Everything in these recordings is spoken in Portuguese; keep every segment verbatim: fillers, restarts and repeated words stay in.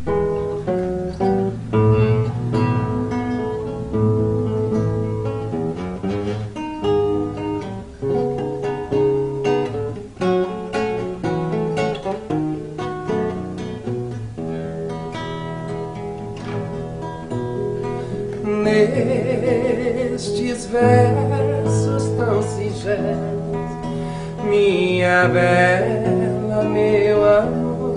Nestes versos tão singelos, minha bela, meu amor,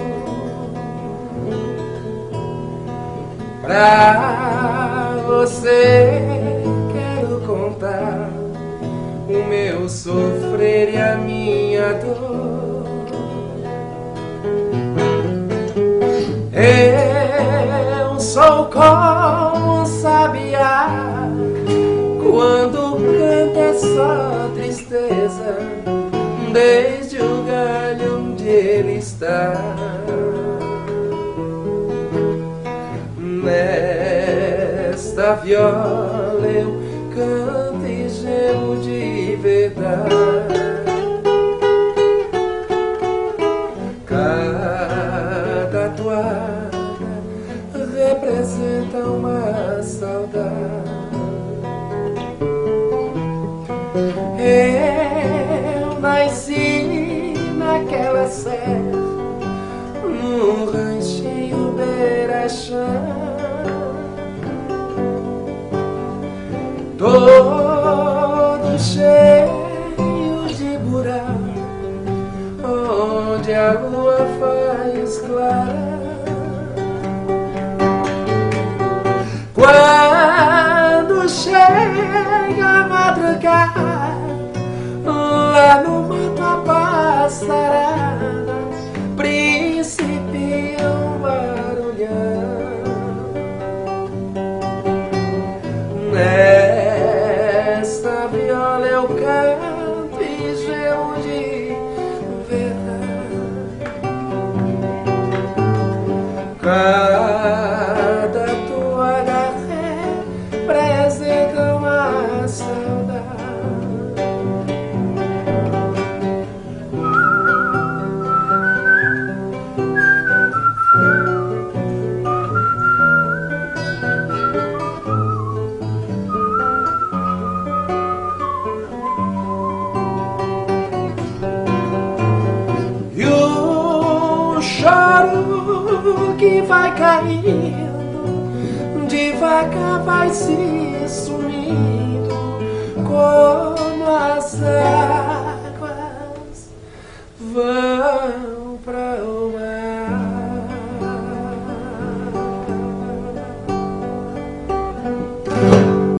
pra você quero contar o meu sofrer e a minha dor. Eu sou como um sabiá, quando canta é só tristeza, desde o galho onde ele está. Nesta viola eu canto e gemo de verdade. Cada toada representa uma saudade. Eu nasci naquela serra, num ranchinho beira-chão, todo cheio de buraco, onde a lua faz clarão. Quando chega a madrugada, lá no mato a passarada principia um barulhão. Nesta viola eu canto e gemo de verdade. Cada toada representa uma saudade. E o choro que vai caindo, devagar vai se sumindo, como as águas vão para o mar.